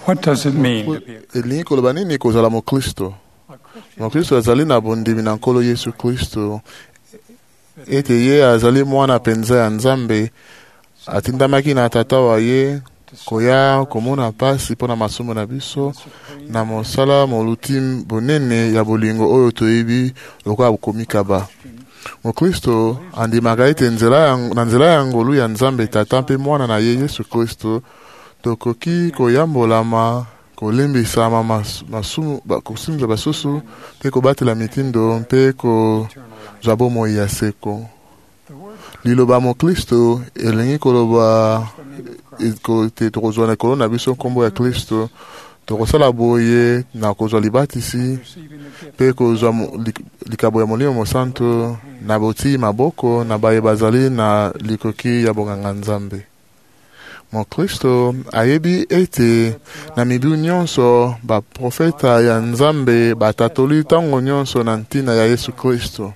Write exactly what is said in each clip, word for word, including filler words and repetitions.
What does it mean to be a elingi koloba nini kozala mokristo? Mokristo azali na bondimi na nkolo Yesu Kristo ete ye azali mwana penza ya Nzambe atindamaki na tata wa ye koya komona pasi mpona masumu na biso na mosala moluti bonene ya bolingo oyo toyebi lokola bukomikaba. Mokristo andimaka ete na nzela ya ngolu ya Nzambe tata mpe mwana na ye Yesu Kristo tokoki koyambolama kolembisama masumu kosimza basusu mpe kobatela mitindo mpe kozwa bomoi ya seko. Liloba mokristo elingi koloba te tokozwa na ekolo na biso nkombo ya Kristo tokosala boye na kozwa libatisi mpe kozwa likabo ya Molimo Mosantu na botii maboko na baye bazali na likoki ya bonganga Nzambe. Mokristo ayebi ete na mibu nyonso baprofeta ya Nzambe batatoli ntango nyonso na ntina ya Yesu Kristo.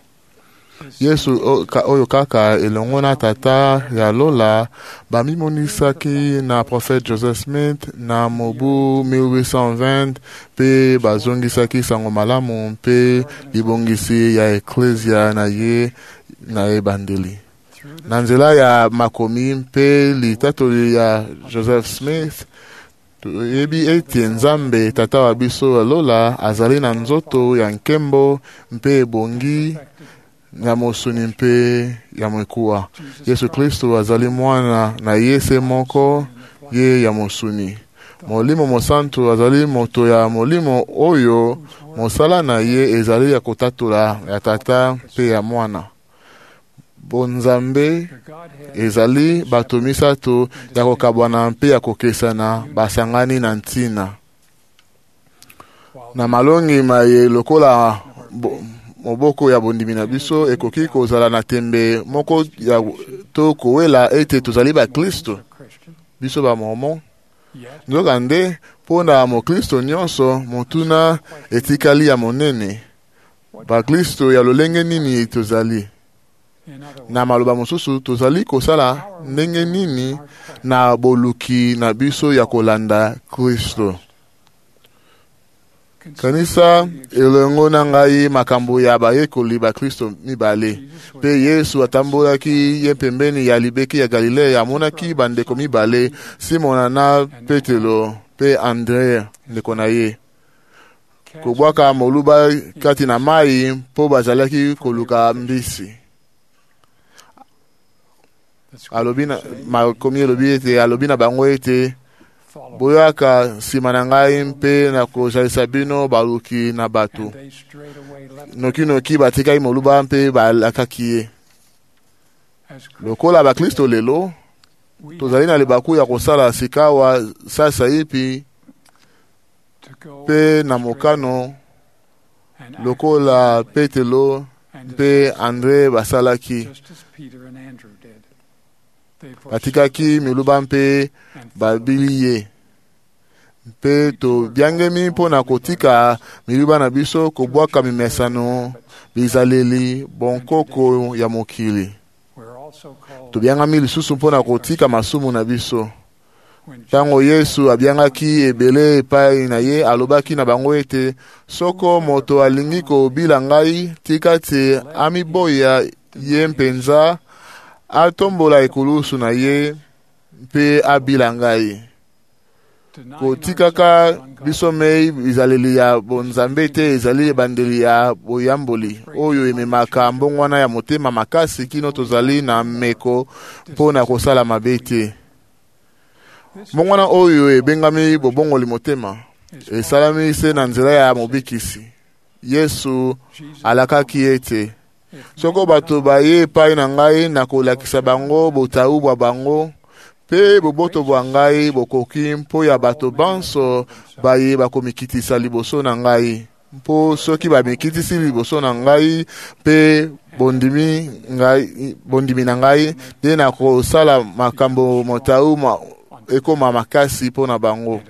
Yesu oyo kaka elongo na tata ya lola bamimonisaki na prophète Joseph Smith na mobu mille huit cent vingt pe bazongisaki sango malamu mpe libongisi ya eklesia na ye na ebandeli. Na nzela ya makomi mpe litatoli ya Joseph Smith toyebi ete Nzambe tata wa biso lola azali na nzoto ya nkembo mpe ebongi ya mosuni mpe ya mwekuwa. Yesu Kristo azali mwana na yese moko ye ya mosuni. Molimo Mosantu azali moto ya molimo oyo mosala na ye ezali ya kotatola ya tata mpe ya mwana. Bonzambe ezali bato misato ya kokabwana mpe ya kokesana basangani na ntina. Na malongi maye lokola moboko ya bondimi na biso ekoki kozala na tembe moko ya to kowela ete tozali ba Kristo biso ba mormon. Nzoka nde mpona mokristo nyonso motuna etikali ya monene ba Kristo ya lolenge nini tozali. Na maloba mosusu tozali kosala ndenge nini na boluki na biso ya kolanda Kristo. Kanisa elongo na ngai makambo ya bayekoli ba Kristo mibale pe Yesu atambolaki ye pembeni ya libeki ya Galilea amonaki bandeko mibale Simona na Petelo pe Andre ndeko na ye kobwaka moluba kati na mai mpo bazalaki koluka mbisi. Alobina makomi elobi ete alobina bango ete boyaka nsima na ngai mpe na kozalisa bino baluki na bato. Noki-noki batikaki moluba mpe balakaki ye. Lokola bakristo lelo tozali na libaku ya kosala sikawa sasa ipi mpe na mokano lokola Petelo mpe Andre basalaki. Batikaki miluba mpe babili ye. Mpe to biangemi mpo na kotika miluba na biso kobwaka mimesano bizaleli bonkoko ya mokili. To biangami lisusu mpo na kotika masumu na biso. Tango Yesu abiangaki ebele epai na ye alobaki na bango ete soko moto alingi kobila ngai tika te amiboya ye mpenza atombola ekulusu na ye mpe abila ngai. Kotikaka biso mei bizaleli ya bonzambe te ezali ebandeli ya boyamboli oyo ememaka mbongwana ya motema makasi kino tozali na meko mpo na kosala mabe te. Mbongwana oyo ebengami bobongoli motema esalami se na nzela ya mobikisi. Yesu alakaki ete soko bato baye epai na ngai na kolakisa bango botau bwa bango pe boboto bwa ngai bokoki mpo ya bato banso baye bakomikitisa liboso na ngai. Mpo soki bamikitisi liboso na ngai pe bondimi ngai bondimi na ngai nde na kosala makambo motau ma ekoma makasi mpo na bango.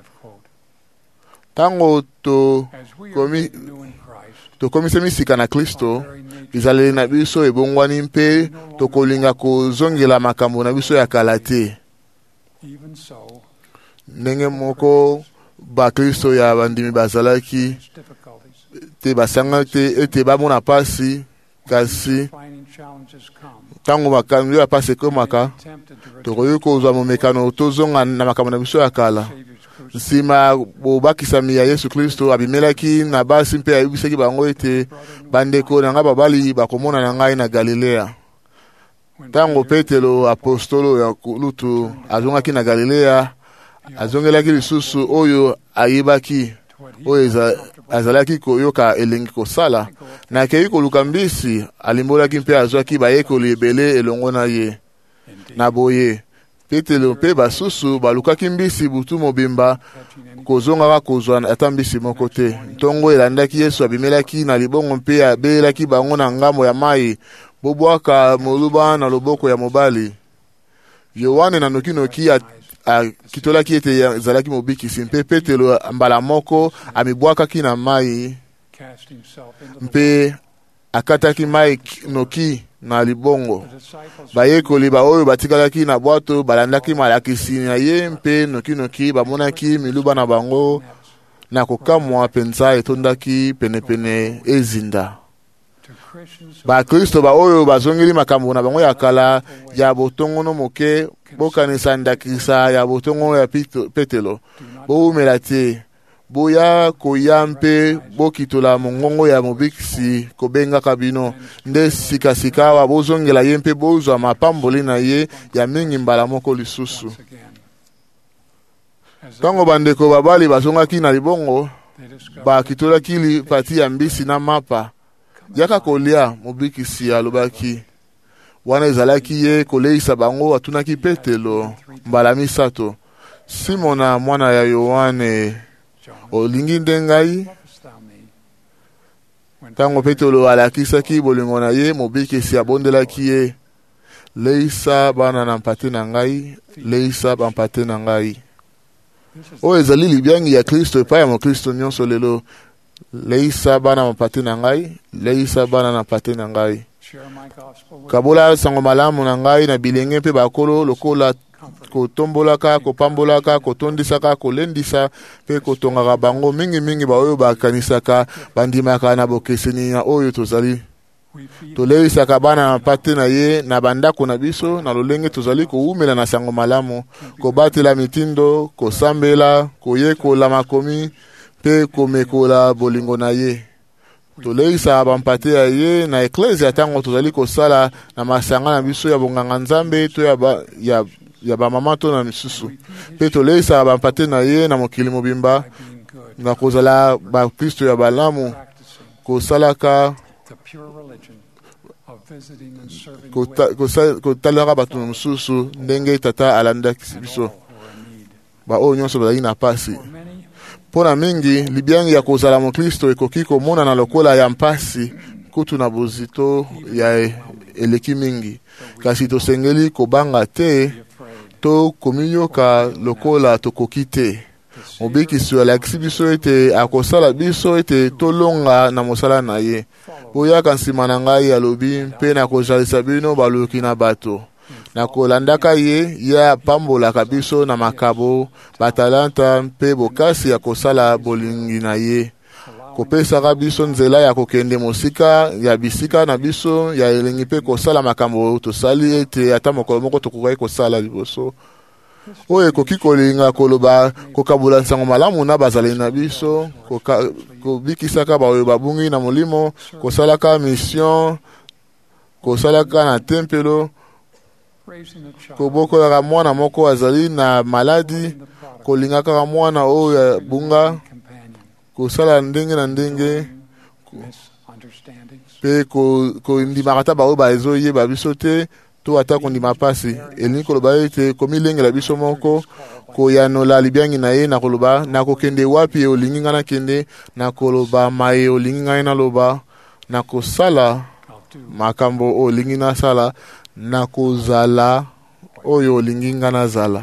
Tango to komi tokomise misika na Kristo bizaleli na biso ebongwani mpe tokolinga kozongela makambo na biso ya kala te. Ndenge moko bakristo ya bandimi bazalaki te basanga te ete bamona pasi kasi ntango makambo ya pasi ekomaka tokoki kozwa momekano tozonga na makambo na biso ya kala nsima bobakisami ya Yesu Kristo abimelaki na basi mpe ayebisaki bango ete bandeko na ngai babali bakomona na ngai na Galilea. Ntango Petelo apostolo ya lutu azongaki na Galilea azongelaki lisusu oyo ayebaki oyo azalaki koyoka elengi kosala na akei koluka mbisi alimbolaki mpe azwaki bayekoli ebele elongo na ye na boye Petelo mpe basusu balukaki mbisi butu mobimba kozongaka kozwa ata mbisi moko te. Ntongo elandaki Yesu abimelaki na libongo mpe abelaki bango na ngambo ya mai bobwaka moluba na loboko ya mobali. Yohane na nokinoki akitolaki ete ezalaki mobikisi mpe Petelo mbala moko amibwakaki na mai mpe akataki mai noki na libongo. Bayekoli ba oyo batikalaki na bwato balandaki malakisi na ye mpe nokinoki bamonaki miluba na bango na kokamwa penza etondaki penepene ezinda. Bakristo ba oyo bazongeli makambo na bango ya kala ya botongono moke bokanisa ndakisa ya botongono ya Petelo boumela te boya koya mpe bokitola mongongo ya mobikisi kobengaka bino nde sikasika wa bozongela ye mpe bozwa mapamboli na ye ya mingi mbala moko lisusu. Tango bandeko babali bazongaki na libongo bakitolaki lipati ya mbisi na mapa yaka kolia mobikisi alobaki wana ezalaki ye koleisa bango atunaki Petelo mbala misato Simona mwana ya Yohane olingi nde ngai? Tango Petelo alakisaki bolingo na ye mobikisi abondelaki ye leisa bana na mpate na ngai leisa bampate na ngai. Oyo ezali libyangi ya Kristo epai ya mokristo nyonso lelo leisa bana na mpate na ngai leisa bana na mpate na ngai. Kabola sango malamu na ngai na bilenge mpe bakolo lokola kotombolaka kopambolaka kotondisaka kolendisa mpe kotongaka bango mingi mingi ba oyo bakanisaka bandimaka na bokeseni na oyo tozali. Toleisaka bana na mpate na ye na bandako na biso na lolenge tozali koumela na sango malamu kobatela mitindo kosambela koyekola makomi mpe komekola bolingo na ye. Toleisa bampate ya ye na eklesia tango tozali kosala na masanga na biso ya bonganga nzambe to ya ba, ya ya bamama to na misusu mpe toleisa bampate na ye na mokili mobimba na kozala bakristo ya balamu kosalaka kotalaka bato mosusu ndenge tata alandaki biso ba oyo nyonso bazali na pasi. Pona mingi libyangi ya kozala mokristo ekoki komona na lokola ya mpasi kutu na bozito ya eleki mingi kasi tosengeli kobanga te to komiyoka lokola tokoki te. Mobikisi alakisi biso ete akosala biso ete tolonga na mosala na ye. Boyaka nsima na ngai alobi mpe na kozalisa bino baluki na bato na kolandaka ye ye apambolaka biso na makabo batalanta mpe bokasi ya kosala bolingi na ye kopesaka biso nzela ya kokende mosika ya bisika na biso ya elengi mpe kosala makambo tosali ete ata mokolo moko tokokaki kosala liboso oyo ekoki kolinga koloba kokabula nsango malamu na bazali na biso kobikisaka baoyo babungi na molimo kosalaka mission kosalaka na tempelo kobokolaka mwana moko azali na maladi kolingaka mwana oyo ya bunga kosala ndenge na ndenge mpe kondimaka ata baoyo baezoyeba biso te to ata kondima pasi elingi koloba ete komilengela biso moko koyanola libyangi na ye na koloba na kokende wapi olingi ngai nakende na koloba maye olingi ngai naloba na kosala makambo olingi nasala na kozala oyo olingi ngai nazala.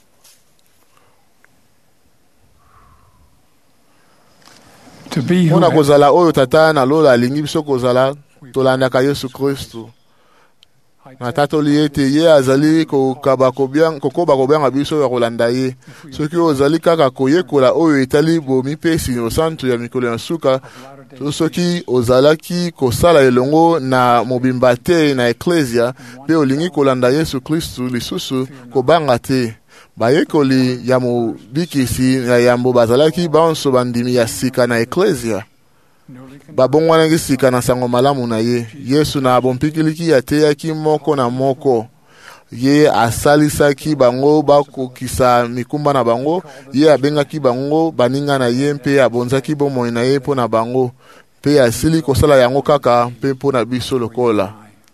Mpona kozala oyo tata na lola alingi biso kozala tolandaka Yesu Kristo na tatoli ete ye azali kokaba kobianga kokoba kobianga biso ya kolanda ye soki ozali kaka koyekola oyo etali bomipesi osantu ya mikolo ya suka to soki ozalaki kosala elongo na mobimba te na eklesia pe olingi kolanda Yesu Kristu lisusu kobanga te bayekoli ya mobikisi ya yambo bazalaki banso bandimi ya sika na eklesia babongwanaki sika na sango malamu na ye Yesu na abompikiliki ateyaki moko na moko ye asalisaki bango bakokisa mikumba na bango ye abengaki bango baninga na ye mpe abonzaki bomoi na ye mpo na bango mpe asili kosala yango kaka mpe mpo na biso lokola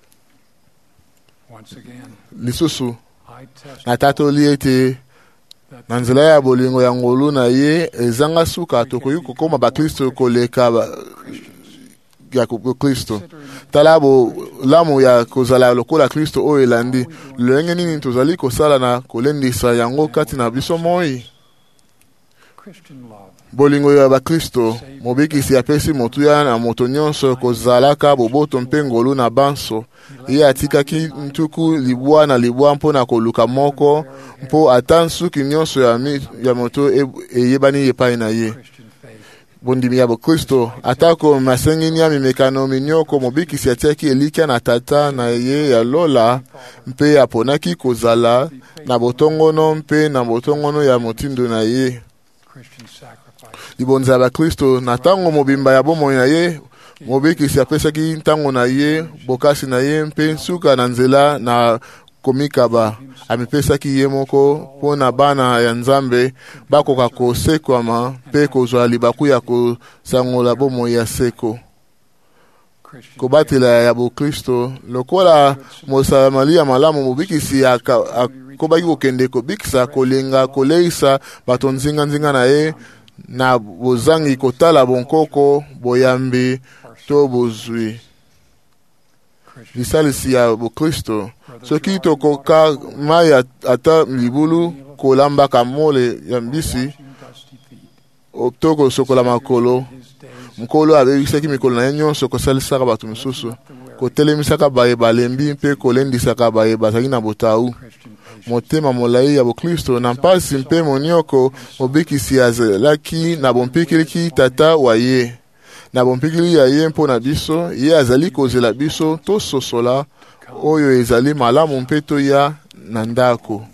lisusu natatoli ete na nzela ya bolingo ya ngolu na ye ezanga suka tokoki kokoma bakristo koleka ba, ya Kristo tala bo lamu ya kozala lokola Kristo oyo elandi lolenge nini tozali kosala na kolendisa yango kati na biso moi bolingo ya bakristo mobikisi apesi motu ya na moto nyonso kozalaka boboto mpe ngolu na banso ye atikaki ntuku libwa na libwa mpo na koluka moko mpo ata nsuki nyonso ya, ya moto eyebani epai na ye bondimi ya Kristo atako masengini ya mimekano minyoko mobikisi atiaki elikia na tata na ye ya lola mpe aponaki kozala na botongono mpe na botongono ya motindo na ye libonza ba Kristo na tango mobimba ya bomoi na ye mobikisi apesaki ntango na ye bokasi na ye mpe suka na nzela na komikaba amipesaki ye moko mpo na bana ya Nzambe bakoka kosekwama mpe kozwa libaku ya kosangola bomoi ya seko kobatela ya Kristo lokola mosalamali ya malamu mobikisi akobaki kokende kobikisa kolenga koleisa bato nzinga nzinga na ye na bozangi kotala bonkoko boyambi to bozwi lisalisi ya Kristo soki tokoka mai ata libulu kolambaka mole ya mbisi toko sokola makolo mkolo abebisaki mikolo na ye nyonso kosalisaka bato misusu kotelemisaka baye balembi mpe kolendisaka baye bazali na botau motema molai ya Kristo na mpasi mpe monioko mobikisi azalaki na bompikiliki tata wa ye na bompikili ya ye mpo na biso ye azali kozela biso tososola oyo ezali malamu mpe toya na ndako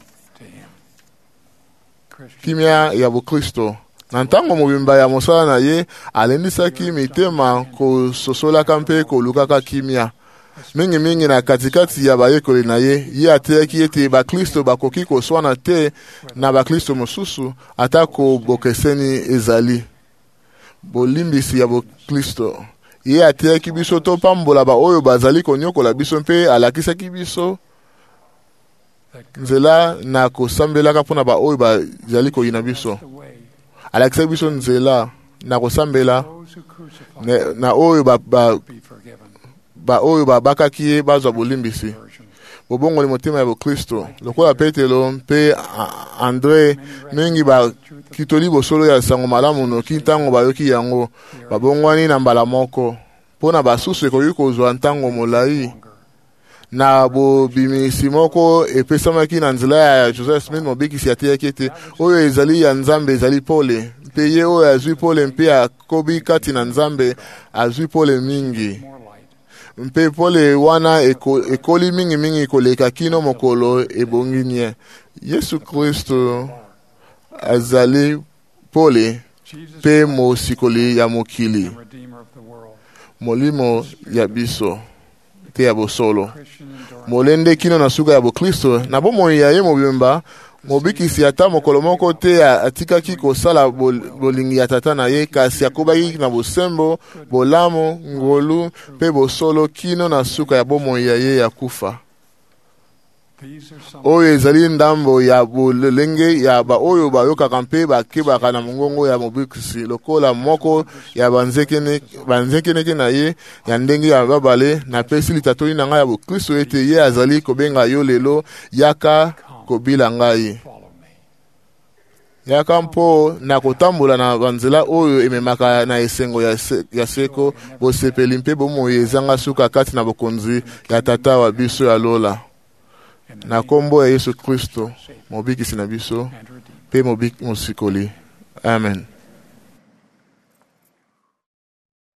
kimia ya Kristo na ntango mobimba ya mosala na ye alendisaki mitema kososolaka mpe kolukaka kimia mingi mingi na katikati ya bayekoli na ye ye ateyaki ete bakristo bakoki koswana te na bakristo mosusu atako bokeseni ezali bolimbisi ya Kristo ye ateyaki biso topambola ba oyo bazali konyokola biso mpe alakisaki biso nzela na kosambelaka mpona ba oyo bazali koyina biso alakisaki biso nzela na kosambela na, na oyo ba, ba, ba oyo babakaki ye bazwa bolimbisi bobongoli motema ya Kristo lokola Petelo mpe Andre mingi bakitoli bosolo ya sango malamu noki ntango bayoki yango babongwani na mbala moko mpona basusu ekoki kozwa ntango molai na bobimisi moko epesamaki na nzela ya Joseph Smith mobikisi ateyaki ete oyo ezali ya Nzambe ezali pole mpe ye oyo azwi pole mpe akobi kati na Nzambe azwi pole mingi mpe pole wana eko, ekoli mingi mingi koleka kino mokolo ebonginie Yesu Kristo azali pole mpe mosikoli ya mokili molimo ya biso te ya bosolo molende kino na suka ya Kristo na bomoi ya ye mobimba mobikisi ata mokolo moko te atikaki kosala bolingi ya tata na ye kasi akobaki na bosembo bolamu ngolu mpe bosolo kino na suka ya bomoi ya ye ya kufa oyo ezali ndambo ya bolenge ya ba oyo bayokaka mpe bakebaka na mongongo ya mobikisi lokola moko ya banzekeneke na ye ya ndenge ya babale na pesi litatoli na ngai ya Kristo ete ye azali kobenga yo lelo yaka kobila ngai yaka mpo na kotambola na banzela oyo ememaka na esengo ya, se, ya seko bosepeli mpe bomoi ezanga suka kati na bokonzi ya tata wa biso ya lola na kombo ya Yesu Kristo mobikisi na biso mpe mosikoli. Amen.